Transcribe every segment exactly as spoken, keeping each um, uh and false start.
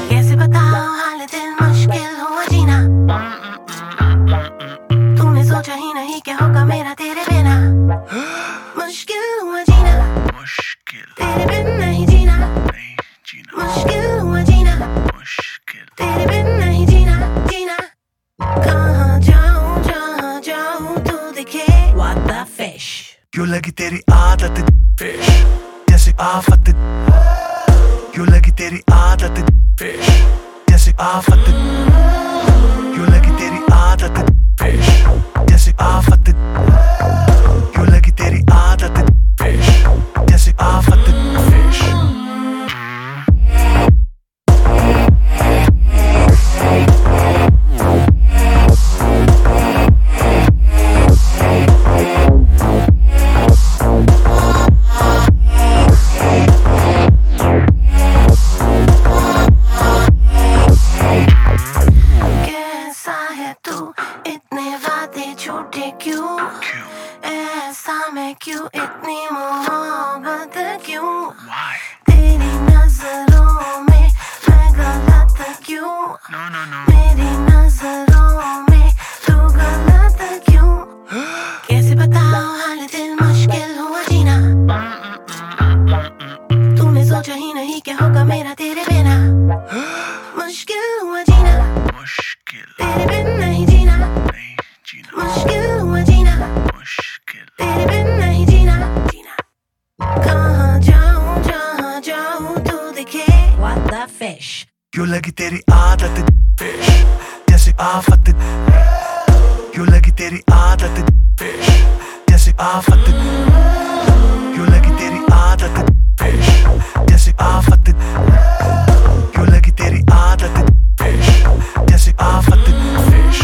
कैसे बताओ हाल दिल मुश्किल हुआ जीना। तूने सोचा ही नहीं क्या होगा मेरा तेरे बिना। मुश्किल हुआ जीना, मुश्किल तेरे बिन नहीं जीना। नहीं जीना, मुश्किल हुआ जीना, मुश्किल तेरे बिन नहीं जीना जीना। कहाँ जाऊँ जहाँ जाऊँ तू दिखे। What the fish? क्यों लगी तेरी आदत फिश जैसे आफत। क्यों लगी तेरी आदत फिश जैसे आफत। क्यों लगी तेरी आदत फिश जैसे आफत। क्यों लगी तेरी आदत फिश जैसे आफत फिश। झूठे क्यों ऐसा मैं क्यों इतनी मोहब्बत क्यों। Why? तेरी नजरों में मैं गलत क्यों। No, no, no. मेरी नजरों में तू गलत क्यों। कैसे बताओ हाल दिल मुश्किल हुआ जीना। तूने सोचा ही नहीं क्या होगा मेरा तेरे बिना। मुश्किल हुआ जीना, मुश्किल तेरे बिन नहीं जीना। नहीं जीना, मुश्किल हुआ जीना, मुश्किल तेरे बिन नहीं जीना जीना। कहाँ जाऊँ जहाँ जाऊँ तू दिखे। What the fish? क्यों लगी तेरी आदत फिश जैसे आफत। क्यों लगी तेरी आदत फिश जैसे आफत। क्यों लगी तेरी आदत फिश जैसे आफत। क्यों लगी तेरी आदत फिश जैसे आफत फिश।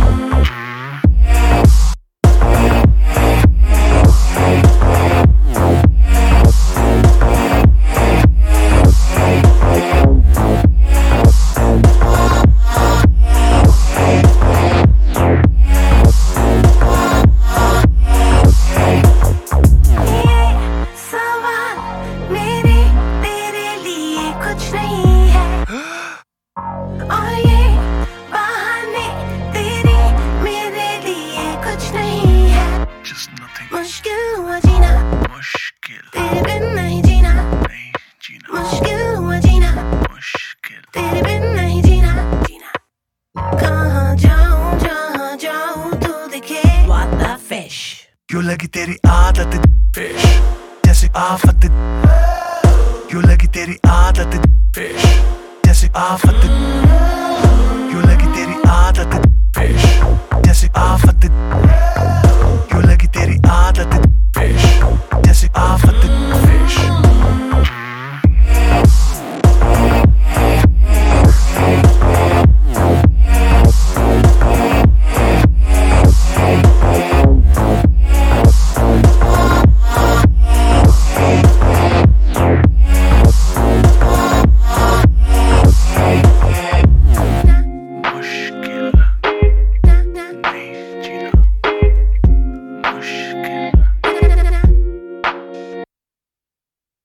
मुश्किल हुआ जीना, मुश्किल तेरे बिन नहीं जीना। नहीं जीना, मुश्किल हुआ जीना, मुश्किल तेरे बिन नहीं जीना जीना। कहाँ जाऊँ जहाँ जाऊँ तू दिखे। What the fish? क्यों लगी तेरी आदत फिश जैसे आफत। क्यों लगी तेरी आदत फिश जैसे आफत। क्यों लगी तेरी आदत फिश जैसे आफत। क्यों लगी तेरी आदत